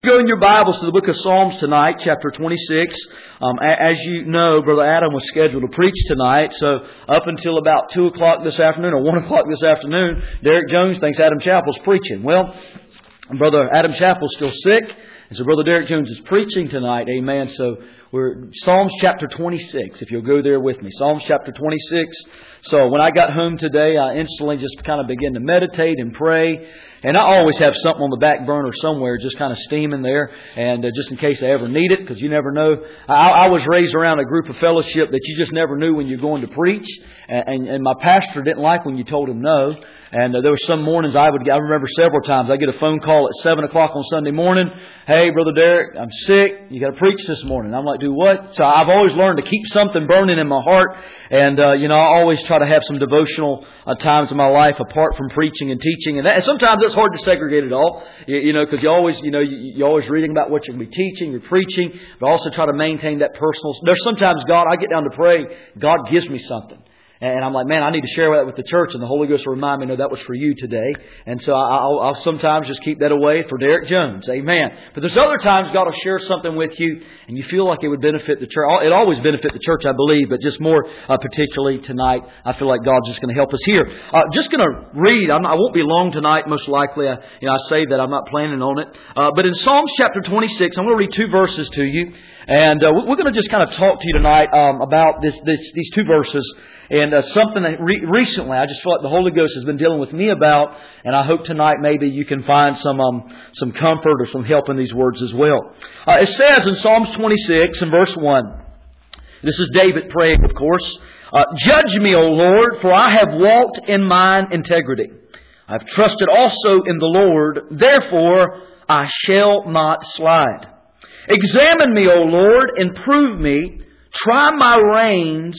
Go in your Bibles to the book of Psalms tonight, chapter 26. As you know, Brother Adam was scheduled to preach tonight, so up until about 2 o'clock this afternoon or 1 o'clock this afternoon, Derek Jones thinks Adam Chappell's preaching. Well, Brother Adam Chappell's still sick, and so Brother Derek Jones is preaching tonight. Amen. So we're Psalms chapter 26, if you'll go there with me. Psalms chapter 26. So when I got home today, I instantly just kind of began to meditate and pray. And I always have something on the back burner somewhere just kind of steaming there. And just in case I ever need it, because you never know. I was raised around a group of fellowship that you just never knew when you're going to preach. And my pastor didn't like when you told him no. And there were some mornings I remember several times, I get a phone call at 7 o'clock on Sunday morning. Hey, Brother Derek, I'm sick. You got to preach this morning. I'm like, do what? So I've always learned to keep something burning in my heart. And, I always try to have some devotional times in my life apart from preaching and teaching. And sometimes it's hard to segregate it all, because you're always reading about what you're going to be teaching, you're preaching, but also try to maintain that personal. There's sometimes I get down to pray, God gives me something. And I'm like, man, I need to share that with the church. And the Holy Ghost will remind me, no, that was for you today. And so I'll sometimes just keep that away for Derek Jones. Amen. But there's other times God will share something with you and you feel like it would benefit the church. It always benefits the church, I believe, but just more particularly tonight, I feel like God's just going to help us here. Just going to read. I won't be long tonight, most likely. I say that I'm not planning on it. But in Psalms chapter 26, I'm going to read 2 verses to you. And we're going to just kind of talk to you tonight about these 2 verses. And something that recently I just feel like the Holy Ghost has been dealing with me about. And I hope tonight maybe you can find some comfort or some help in these words as well. It says in Psalms 26 and verse 1. This is David praying, of course. Judge me, O Lord, for I have walked in mine integrity. I have trusted also in the Lord, therefore I shall not slide. Examine me, O Lord, and prove me. Try my reins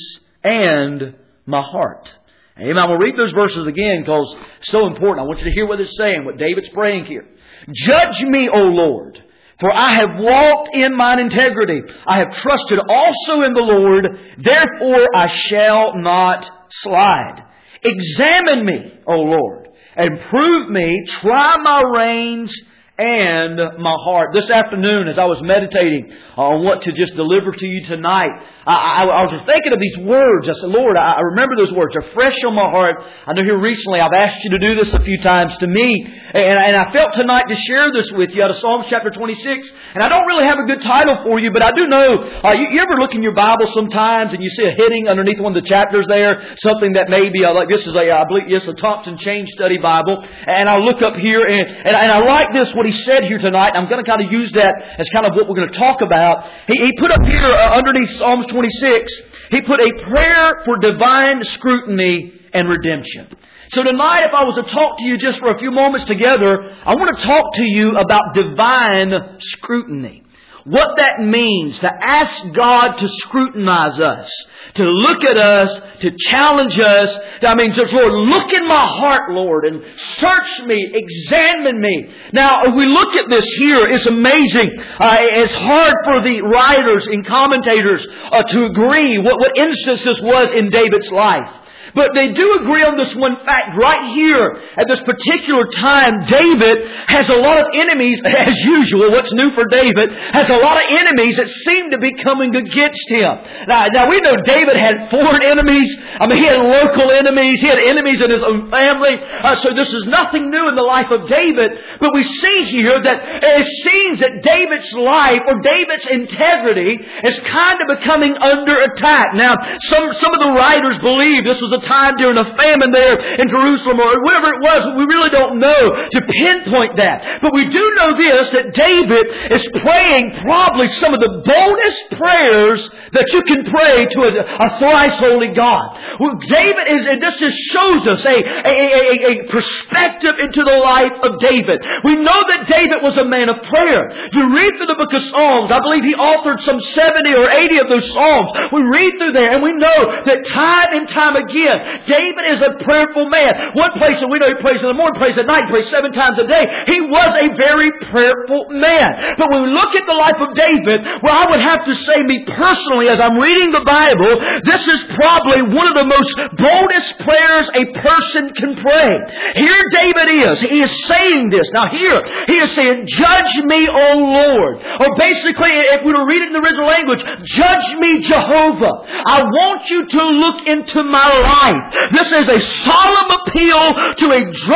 and my heart. Amen. I'm going to read those verses again because it's so important. I want you to hear what it's saying, what David's praying here. Judge me, O Lord, for I have walked in mine integrity. I have trusted also in the Lord, therefore I shall not slide. Examine me, O Lord, and prove me. Try my reins and my heart. This afternoon, as I was meditating on what to just deliver to you tonight, I was thinking of these words. I said, Lord, I remember those words. They're fresh on my heart. I know here recently I've asked you to do this a few times to me. And I felt tonight to share this with you out of Psalms chapter 26. And I don't really have a good title for you, but I do know, you ever look in your Bible sometimes and you see a heading underneath one of the chapters there, something that may be like this is I believe it's a Thompson Chain Study Bible. And I look up here and I like this, what he said here tonight. I'm going to kind of use that as kind of what we're going to talk about. He put up here underneath Psalms 26, he put a prayer for divine scrutiny and redemption. So tonight, if I was to talk to you just for a few moments together, I want to talk to you about divine scrutiny. What that means to ask God to scrutinize us, to look at us, to challenge us. Lord, look in my heart, Lord, and search me, examine me. Now, if we look at this here, it's amazing. It's hard for the writers and commentators to agree what instance this was in David's life. But they do agree on this one fact right here. At this particular time, David has a lot of enemies, as usual. What's new for David? Has a lot of enemies that seem to be coming against him. Now we know David had foreign enemies. He had local enemies. He had enemies in his own family. So this is nothing new in the life of David. But we see here that it seems that David's life or David's integrity is kind of becoming under attack. Now, some of the writers believe this was a time during a famine there in Jerusalem or whatever it was. We really don't know to pinpoint that. But we do know this, that David is praying probably some of the boldest prayers that you can pray to a thrice holy God. Well, David is, and this just shows us a perspective into the life of David. We know that David was a man of prayer. You read through the book of Psalms. I believe he authored some 70 or 80 of those Psalms. We read through there and we know that time and time again, man. David is a prayerful man. One place, and we know he prays in the morning, prays at night, prays 7 times a day. He was a very prayerful man. But when we look at the life of David, well, I would have to say, me personally, as I'm reading the Bible, this is probably one of the most boldest prayers a person can pray. Here David is. He is saying this. Now here, he is saying, judge me, O Lord. Or basically, if we were to read it in the original language, judge me, Jehovah. I want you to look into my life. This is a solemn appeal to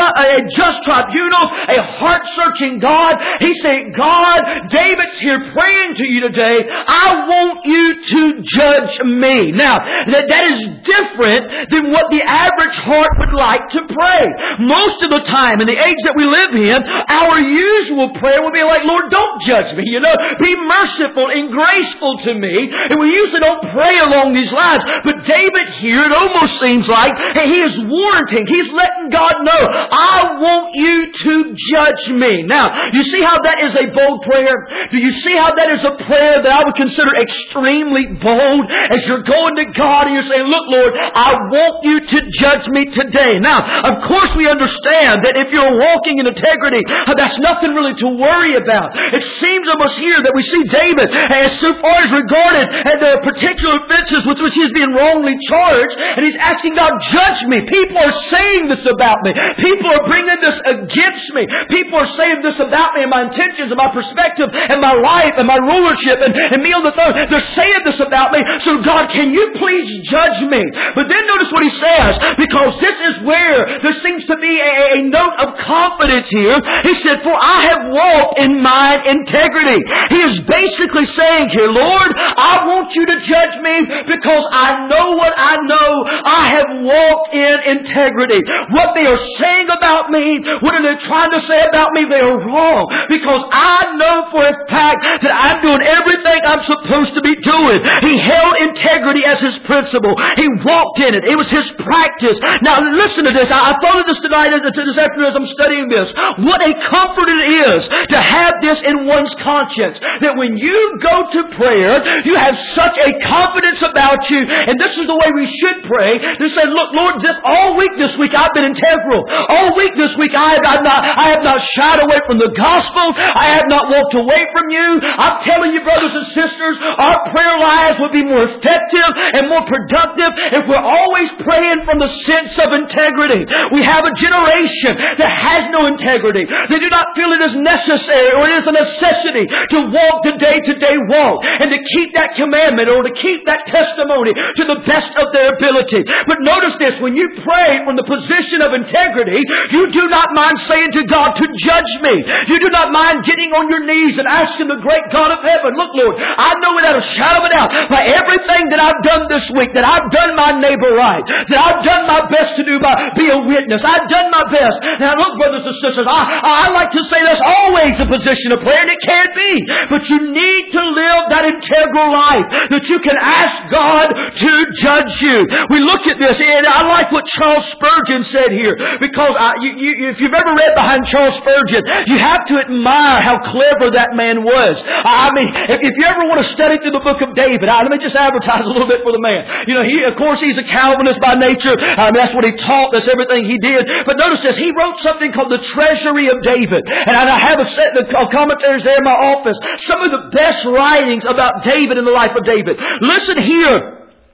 a just tribunal, a heart-searching God. He's saying, God, David's here praying to you today. I want you to judge me. Now, that is different than what the average heart would like to pray. Most of the time, in the age that we live in, our usual prayer would be like, Lord, don't judge me. Be merciful and graceful to me. And we usually don't pray along these lines. But David here, it almost seems like he is warranting. He's letting God know, I want you to judge me. Now, you see how that is a bold prayer? Do you see how that is a prayer that I would consider extremely bold? As you're going to God and you're saying, look, Lord, I want you to judge me today. Now, of course we understand that if you're walking in integrity, that's nothing really to worry about. It seems almost here that we see David, as so far as regarded the particular offenses with which he's being wrongly charged, and he's asking God, judge me. People are saying this about me. People are bringing this against me. People are saying this about me and my intentions and my perspective and my life and my rulership and me on the throne. They're saying this about me. So God, can you please judge me? But then notice what he says, because this is where there seems to be a note of confidence here. He said, for I have walked in mine integrity. He is basically saying here, Lord, I want you to judge me because I know what I know. I have walked in integrity. What they are saying about me, what are they trying to say about me, they are wrong. Because I know for a fact that I'm doing everything I'm supposed to be doing. He held integrity as his principle. He walked in it. It was his practice. Now listen to this. I thought of this tonight, this afternoon as I'm studying this. What a comfort it is to have this in one's conscience. That when you go to prayer, you have such a confidence about you. And this is the way we should pray. To say, look, Lord, all week this week I've been integral. All week this week I have not shied away from the gospel. I have not walked away from you. I'm telling you, brothers and sisters, our prayer lives would be more effective and more productive if we're always praying from the sense of integrity. We have a generation that has no integrity. They do not feel it is necessary or it is a necessity to walk the day-to-day walk and to keep that commandment or to keep that testimony to the best of their ability. But notice this, when you pray from the position of integrity, you do not mind saying to God to judge me. You do not mind getting on your knees and asking the great God of heaven, look, Lord, I know without a shadow of a doubt by everything that I've done this week, that I've done my neighbor right, that I've done my best to be a witness. I've done my best. Now look, brothers and sisters, I like to say that's always a position of prayer, and it can be. But you need to live that integral life that you can ask God to judge you. We look at this, and I like what Charles Spurgeon said here, because if you've ever read behind Charles Spurgeon, you have to admire how clever that man was. I mean, if you ever want to study through the book of David, let me just advertise a little bit for the man. Of course, he's a Calvinist by nature. That's what he taught. That's everything he did. But notice this. He wrote something called the Treasury of David. And I have a set of commentaries there in my office. Some of the best writings about David and the life of David. Listen here.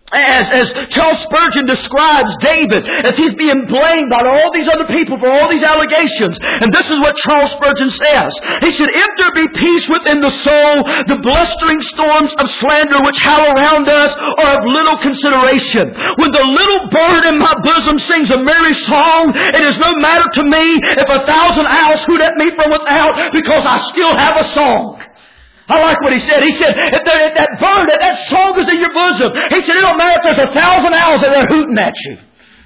As Charles Spurgeon describes David, as he's being blamed by all these other people for all these allegations. And this is what Charles Spurgeon says. He said, if there be peace within the soul, the blustering storms of slander which howl around us are of little consideration. When the little bird in my bosom sings a merry song, it is no matter to me if 1,000 owls hoot at me from without, because I still have a song. I like what he said. He said, if that bird, that song is in your bosom. He said, it don't matter if there's 1,000 owls that are hooting at you.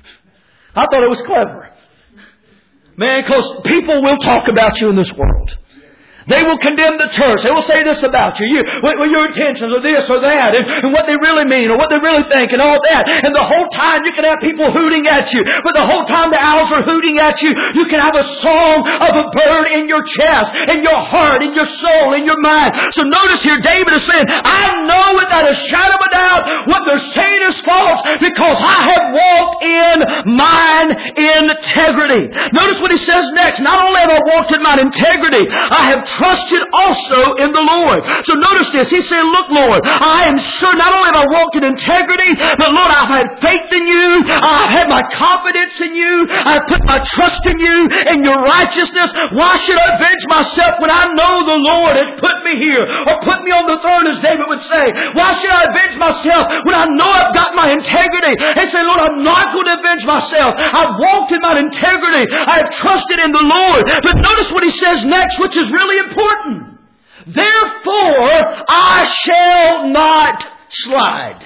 I thought it was clever. Man, because people will talk about you in this world. They will condemn the church. They will say this about you. Your intentions are this or that, and what they really mean or what they really think and all that. And the whole time you can have people hooting at you. But the whole time the owls are hooting at you, you can have a song of a bird in your chest, in your heart, in your soul, in your mind. So notice here, David is saying, I know without a shadow of a doubt what they're saying is false because I have walked in mine integrity. Notice what he says next. Not only have I walked in mine integrity, I have trusted also in the Lord. So notice this. He said, look, Lord, I am sure not only have I walked in integrity, but Lord, I've had faith in you. I've had my confidence in you. I've put my trust in you and your righteousness. Why should I avenge myself when I know the Lord has put me here or put me on the throne, as David would say? Why should I avenge myself when I know I've got my integrity? And say, Lord, I'm not going to avenge myself. I've walked in my integrity. I have trusted in the Lord. But notice what he says next, which is really important. Therefore, I shall not slide.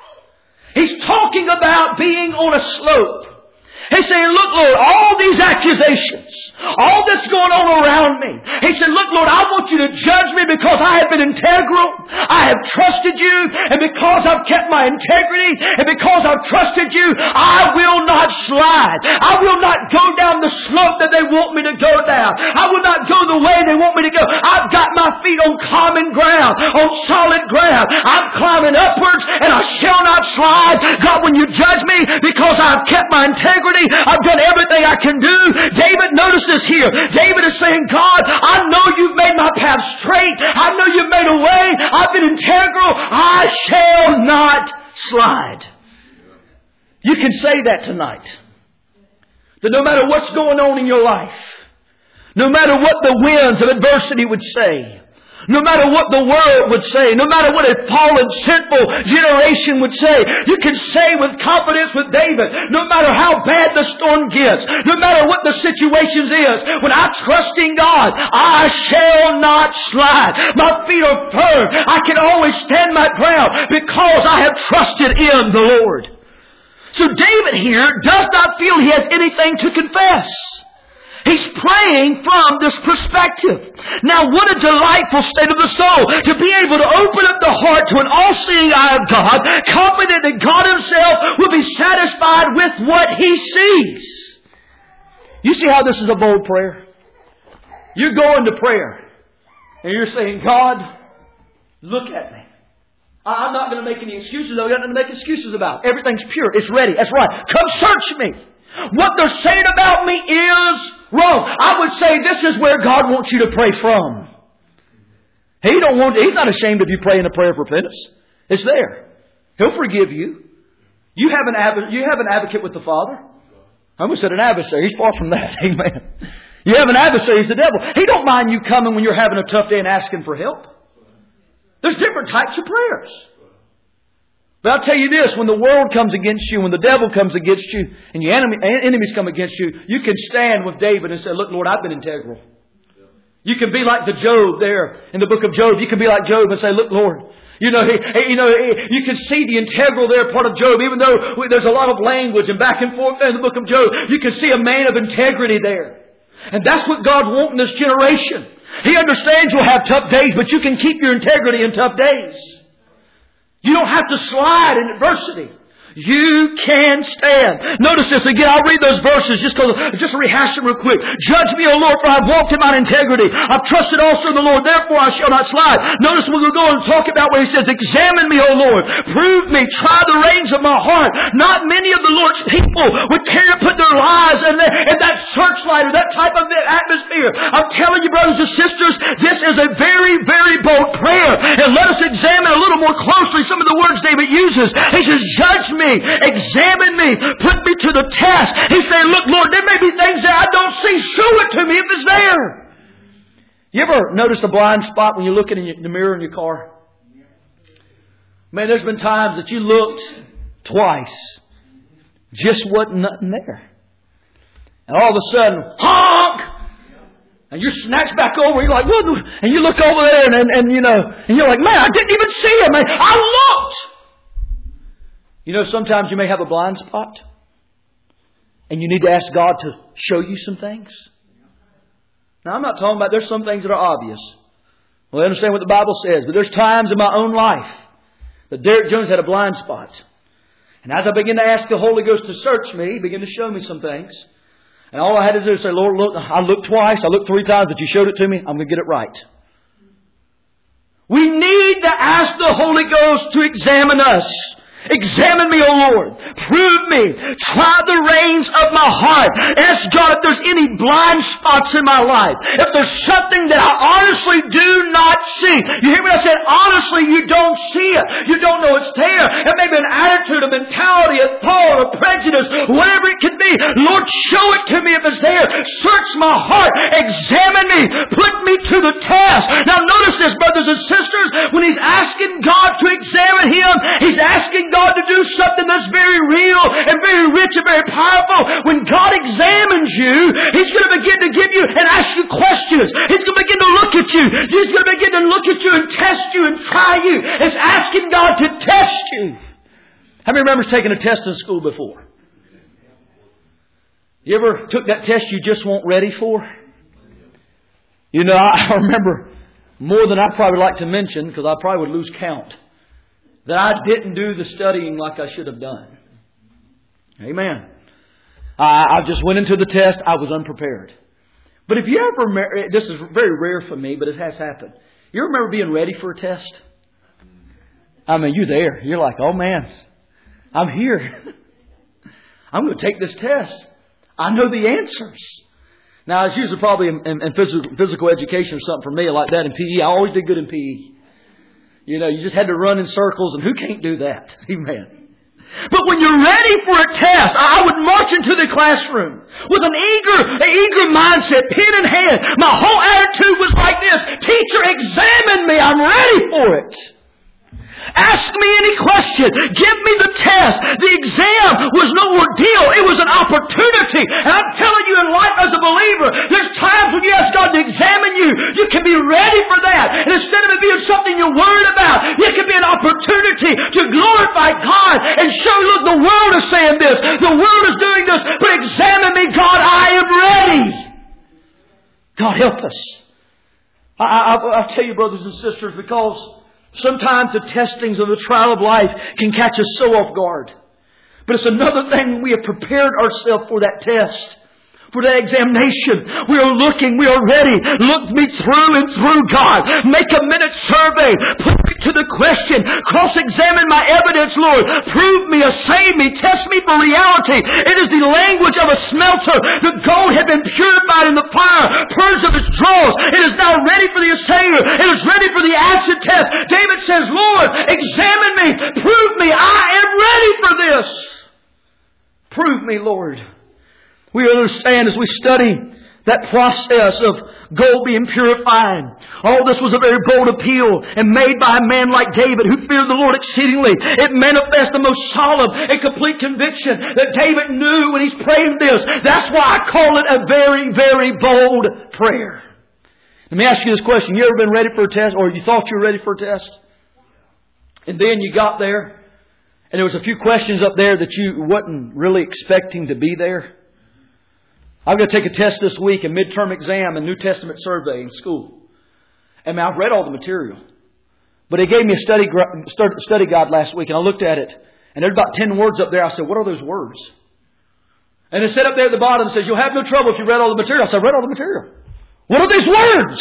He's talking about being on a slope. He's saying, look, Lord, all these accusations, all that's going on around me. He said, look, Lord, I want you to judge me because I have been integral. I have trusted you. And because I've kept my integrity and because I've trusted you, I will not slide. I will not go down the slope that they want me to go down. I will not go the way they want me to go. I've got my feet on common ground, on solid ground. I'm climbing upwards and I shall not slide. God, when you judge me because I've kept my integrity, I've done everything I can do. David, notice this here. David is saying, God, I know you've made my path straight. I know you've made a way. I've been integral. I shall not slide. You can say that tonight. That no matter what's going on in your life, no matter what the winds of adversity would say, no matter what the world would say, no matter what a fallen, sinful generation would say, you can say with confidence with David, no matter how bad the storm gets, no matter what the situation is, when I trust in God, I shall not slide. My feet are firm. I can always stand my ground because I have trusted in the Lord. So David here does not feel he has anything to confess. He's praying from this perspective. Now, what a delightful state of the soul to be able to open up the heart to an all-seeing eye of God, confident that God Himself will be satisfied with what He sees. You see how this is a bold prayer? You're going to prayer and you're saying, God, look at me. I'm not going to make any excuses, though. You're not going to make excuses about it. Everything's pure. It's ready. That's right. Come search me. What they're saying about me is wrong. I would say this is where God wants you to pray from. He's not ashamed of you praying a prayer of repentance. It's there. He'll forgive you. You have an advocate with the Father. I almost said an adversary. He's far from that. Amen. You have an adversary. He's the devil. He don't mind you coming when you're having a tough day and asking for help. There's different types of prayers. But I'll tell you this, when the world comes against you, when the devil comes against you, and your enemies come against you, you can stand with David and say, look, Lord, I've been integral. You can be like the Job there in the book of Job. You can be like Job and say, look, Lord, you can see the integral there part of Job, even though there's a lot of language and back and forth there in the book of Job. You can see a man of integrity there. And that's what God wants in this generation. He understands you'll have tough days, but you can keep your integrity in tough days. You don't have to slide in adversity. You can stand. Notice this again. I'll read those verses just to rehash them real quick. Judge me, O Lord, for I've walked in mine integrity. I've trusted also in the Lord, therefore I shall not slide. Notice we'll go and talk about where he says, examine me, O Lord. Prove me. Try the reins of my heart. Not many of the Lord's people would care to put their lives in that searchlight or that type of atmosphere. I'm telling you, brothers and sisters, this is a very, very bold prayer. And let us examine a little more closely some of the words David uses. He says, judge me. Examine me, put me to the test. He's saying, look, Lord, there may be things that I don't see. Show it to me if it's there. You ever notice a blind spot when you're looking in the mirror in your car? Man, there's been times that you looked twice. Just wasn't nothing there. And all of a sudden, honk! And you're snatched back over. You're like, what? And you look over there and you're like, man, I didn't even see him. Man. I looked. You know, sometimes you may have a blind spot and you need to ask God to show you some things. Now, I'm not talking about there's some things that are obvious. Well, I understand what the Bible says, but there's times in my own life that Derek Jones had a blind spot. And as I began to ask the Holy Ghost to search me, He began to show me some things. And all I had to do is say, Lord, look, I looked twice, I looked 3 times, but You showed it to me, I'm going to get it right. We need to ask the Holy Ghost to examine us. Examine me, O Lord. Prove me. Try the reins of my heart. Ask God if there's any blind spots in my life. If there's something that I honestly do not see. You hear me? I said, honestly, you don't see it. You don't know it's there. It may be an attitude, a mentality, a thought, a prejudice, whatever it could be. Lord, show it to me if it's there. Search my heart. Examine me. Put me to the test. Now notice this, brothers and sisters. When He's asking God to examine him, He's asking God to do something that's very real and very rich and very powerful. When God examines you, He's going to begin to give you and ask you questions. He's going to begin to look at you. He's going to begin to look at you and test you and try you. It's asking God to test you. How many remembers taking a test in school before? You ever took that test you just weren't ready for? You know, I remember more than I'd probably like to mention, because I probably would lose count, that I didn't do the studying like I should have done. Amen. I just went into the test. I was unprepared. But if you ever, this is very rare for me, but it has happened. You remember being ready for a test? I mean, you're there. You're like, oh man, I'm here. I'm going to take this test. I know the answers. Now, it's usually probably in physical education or something for me like that in PE. I always did good in PE. You know, you just had to run in circles, and who can't do that? Amen. But when you're ready for a test, I would march into the classroom with an eager mindset, pen in hand. My whole attitude was like this: Teacher, examine me. I'm ready for it. Ask me any question. Give me the test. The exam was no ordeal. It was an opportunity. And I'm telling you, in life as a believer, there's times when you ask God to examine you. You can be ready for that. And instead of it being something you're worried about, it can be an opportunity to glorify God and show, look, the world is saying this. The world is doing this. But examine me, God. I am ready. God, help us. I tell you, brothers and sisters, because sometimes the testings of the trial of life can catch us so off guard. But it's another thing when we have prepared ourselves for that test, for that examination. We are looking. We are ready. Look me through and through, God. Make a minute survey. Put me to the question. Cross-examine my evidence, Lord. Prove me, assay me, test me for reality. It is the language of a smelter. The gold had been purified in the fire, purged of its dross. It is now ready for the assayer. It is ready for the acid test. David says, Lord, examine me. Prove me. I am ready for this. Prove me, Lord. We understand as we study that process of gold being purified. All this was a very bold appeal and made by a man like David who feared the Lord exceedingly. It manifests the most solemn and complete conviction that David knew when he's praying this. That's why I call it a very, very bold prayer. Let me ask you this question. You ever been ready for a test, or you thought you were ready for a test? And then you got there and there was a few questions up there that you wasn't really expecting to be there. I'm going to take a test this week, a midterm exam, a New Testament survey in school. And I've read all the material. But they gave me a study guide last week, and I looked at it. And there's about 10 words up there. I said, what are those words? And it said up there at the bottom, it says, you'll have no trouble if you read all the material. I said, I read all the material. What are these words?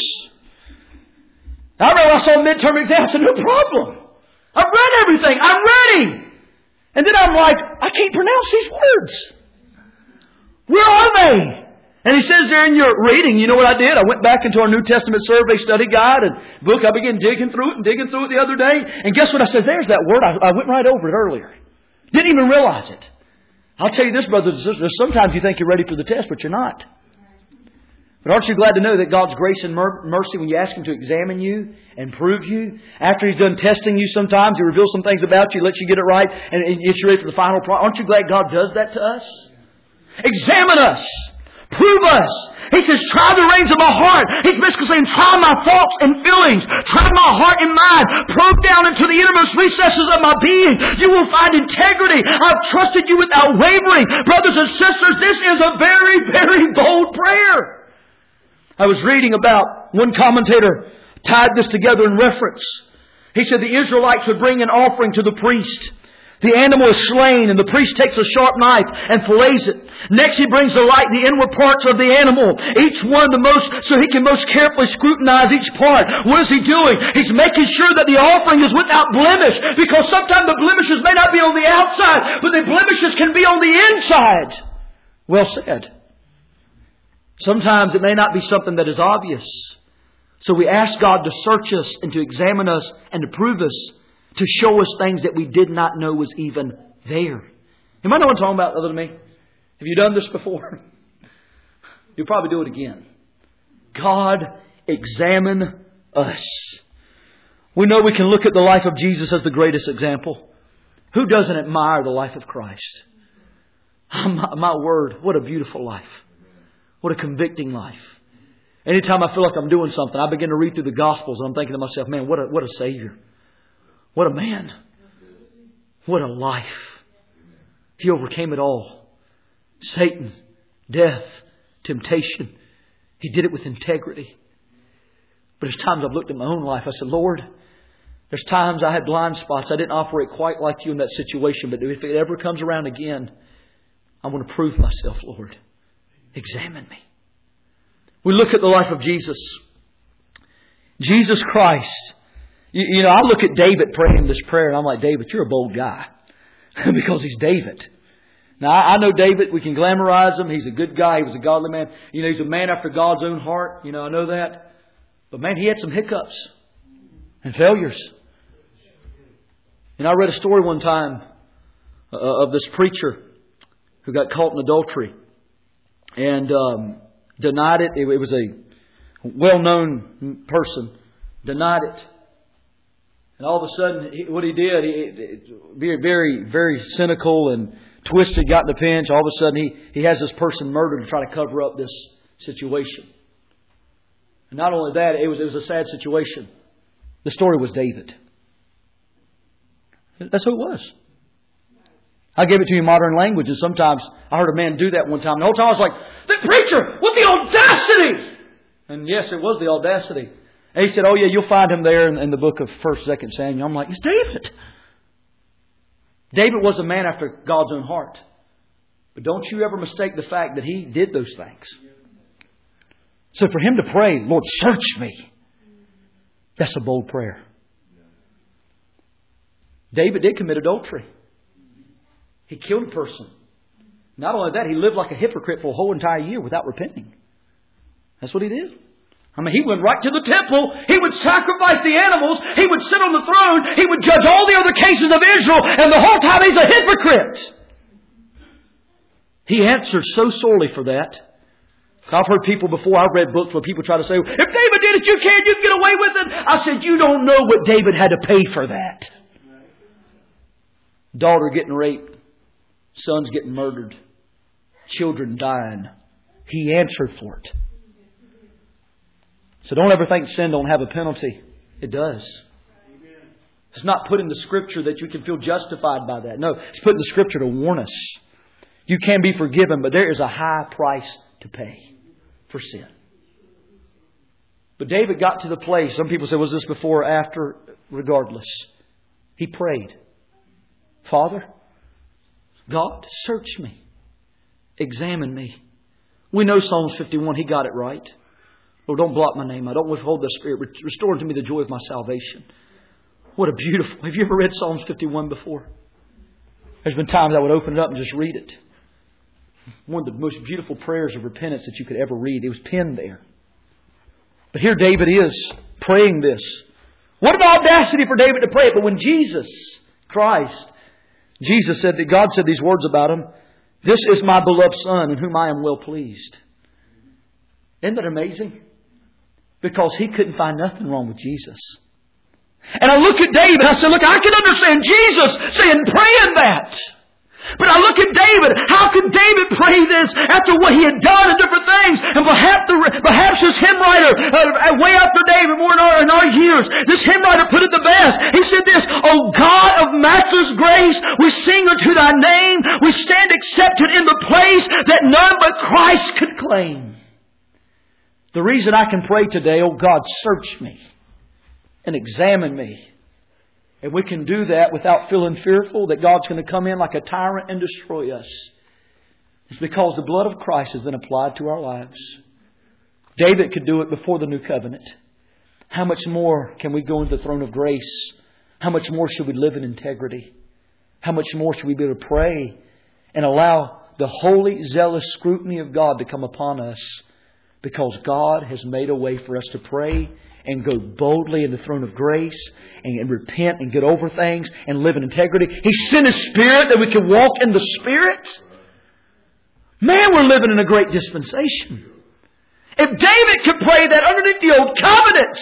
I saw a midterm exam. I said, no problem. I've read everything. I'm ready. And then I'm like, I can't pronounce these words. Where are they? And he says there in your reading, you know what I did? I went back into our New Testament survey study guide and book. I began digging through it the other day. And guess what I said? There's that word. I went right over it earlier. Didn't even realize it. I'll tell you this, brothers and sisters. Sometimes you think you're ready for the test, but you're not. But aren't you glad to know that God's grace and mercy, when you ask Him to examine you and prove you, after He's done testing you sometimes, He reveals some things about you, lets you get it right, and gets you ready for the final product. Aren't you glad God does that to us? Examine us. Prove us. He says, try the reins of my heart. He's basically saying, try my thoughts and feelings. Try my heart and mind. Probe down into the innermost recesses of my being. You will find integrity. I've trusted you without wavering. Brothers and sisters, this is a very, very bold prayer. I was reading about one commentator tied this together in reference. He said the Israelites would bring an offering to the priest. The animal is slain and the priest takes a sharp knife and fillets it. Next he brings to light the inward parts of the animal. Each one so he can most carefully scrutinize each part. What is he doing? He's making sure that the offering is without blemish. Because sometimes the blemishes may not be on the outside, but the blemishes can be on the inside. Well said. Sometimes it may not be something that is obvious. So we ask God to search us and to examine us and to prove us, to show us things that we did not know was even there. You might know what I'm talking about other than me. Have you done this before? You'll probably do it again. God, examine us. We know we can look at the life of Jesus as the greatest example. Who doesn't admire the life of Christ? My word, what a beautiful life. What a convicting life. Anytime I feel like I'm doing something, I begin to read through the Gospels and I'm thinking to myself, man, what a Savior. What a man. What a life. He overcame it all. Satan, death, temptation. He did it with integrity. But there's times I've looked at my own life. I said, Lord, there's times I had blind spots. I didn't operate quite like you in that situation. But if it ever comes around again, I want to prove myself, Lord. Examine me. We look at the life of Jesus. Jesus Christ. You know, I look at David praying this prayer and I'm like, David, you're a bold guy. Because he's David. Now, I know David. We can glamorize him. He's a good guy. He was a godly man. You know, he's a man after God's own heart. You know, I know that. But man, he had some hiccups and failures. And I read a story one time of this preacher who got caught in adultery. And denied it. It was a well-known person. Denied it. And all of a sudden, what he did, very, very cynical and twisted, got in a pinch. All of a sudden, he has this person murdered to try to cover up this situation. And not only that, it was a sad situation. The story was David. That's who it was. I gave it to you in modern language, and sometimes I heard a man do that one time. The whole time I was like, the preacher, what the audacity! And yes, it was the audacity. And he said, oh yeah, you'll find him there in the book of 1st, 2nd Samuel. I'm like, it's David. David was a man after God's own heart. But don't you ever mistake the fact that he did those things. So for him to pray, Lord, search me. That's a bold prayer. David did commit adultery. He killed a person. Not only that, he lived like a hypocrite for a whole entire year without repenting. That's what he did. I mean, he went right to the temple. He would sacrifice the animals. He would sit on the throne. He would judge all the other cases of Israel. And the whole time he's a hypocrite. He answered so sorely for that. I've heard people before, I've read books where people try to say, if David did it, you can get away with it. I said, you don't know what David had to pay for that. Daughter getting raped. Sons getting murdered. Children dying. He answered for it. So don't ever think sin don't have a penalty. It does. It's not put in the Scripture that you can feel justified by that. No, it's put in the Scripture to warn us. You can be forgiven, but there is a high price to pay for sin. But David got to the place, some people say, was this before or after? Regardless. He prayed. Father, God, search me. Examine me. We know Psalms 51, he got it right. Lord, don't blot my name. I don't withhold the Spirit. Restore unto me the joy of my salvation. What a beautiful... Have you ever read Psalms 51 before? There's been times I would open it up and just read it. One of the most beautiful prayers of repentance that you could ever read. It was penned there. But here David is praying this. What an audacity for David to pray it. But when Jesus Christ, Jesus said that God said these words about him. This is my beloved Son in whom I am well pleased. Isn't that amazing? Because he couldn't find nothing wrong with Jesus. And I look at David, I said, look, I can understand Jesus saying, praying that. But I look at David, how could David pray this after what he had done and different things? And perhaps this hymn writer, way after David, more in our years, this hymn writer put it the best. He said this, O God of matchless grace, we sing unto thy name, we stand accepted in the place that none but Christ could claim. The reason I can pray today, oh God, search me and examine me. And we can do that without feeling fearful that God's going to come in like a tyrant and destroy us. It's because the blood of Christ has been applied to our lives. David could do it before the new covenant. How much more can we go into the throne of grace? How much more should we live in integrity? How much more should we be able to pray and allow the holy, zealous scrutiny of God to come upon us? Because God has made a way for us to pray and go boldly in the throne of grace and repent and get over things and live in integrity. He sent His Spirit that we can walk in the Spirit. Man, we're living in a great dispensation. If David could pray that underneath the old covenant,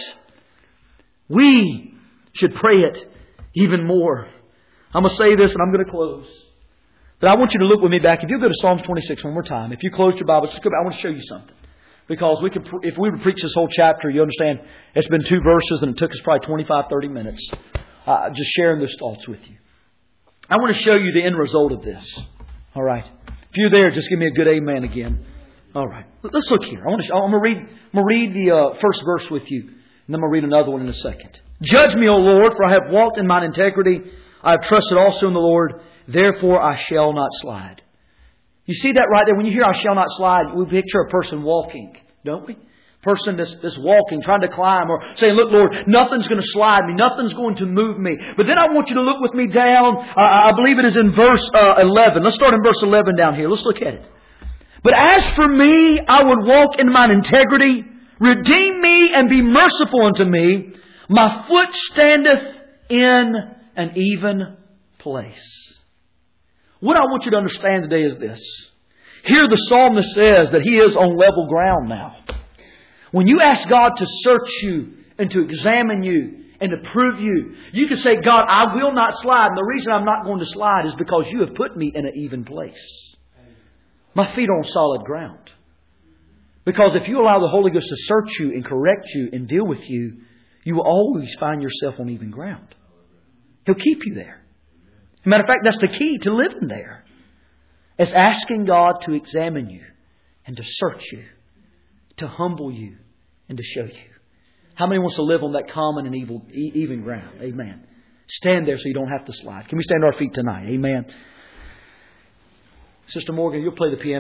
we should pray it even more. I'm going to say this and I'm going to close. But I want you to look with me back. If you go to Psalms 26 one more time. If you close your Bible, just go back. I want to show you something. Because if we would preach this whole chapter, you understand, it's been 2 verses and it took us probably 25, 30 minutes. Just sharing those thoughts with you. I want to show you the end result of this. All right. If you're there, just give me a good amen again. All right. Let's look here. I'm going to read the first verse with you. And then I'm going to read another one in a second. Judge me, O Lord, for I have walked in mine integrity. I have trusted also in the Lord. Therefore I shall not slide. You see that right there? When you hear I shall not slide, we picture a person walking, don't we? Person that's walking, trying to climb, or saying, look, Lord, nothing's going to slide me. Nothing's going to move me. But then I want you to look with me down. I believe it is in verse 11. Let's start in verse 11 down here. Let's look at it. But as for me, I would walk in mine integrity. Redeem me and be merciful unto me. My foot standeth in an even place. What I want you to understand today is this. Here the psalmist says that he is on level ground now. When you ask God to search you and to examine you and to prove you, you can say, God, I will not slide. And the reason I'm not going to slide is because you have put me in an even place. My feet are on solid ground. Because if you allow the Holy Ghost to search you and correct you and deal with you, you will always find yourself on even ground. He'll keep you there. As a matter of fact, that's the key to living there. It's asking God to examine you and to search you, to humble you and to show you. How many wants to live on that common and even ground? Amen. Stand there so you don't have to slide. Can we stand to our feet tonight? Amen. Sister Morgan, you'll play the piano.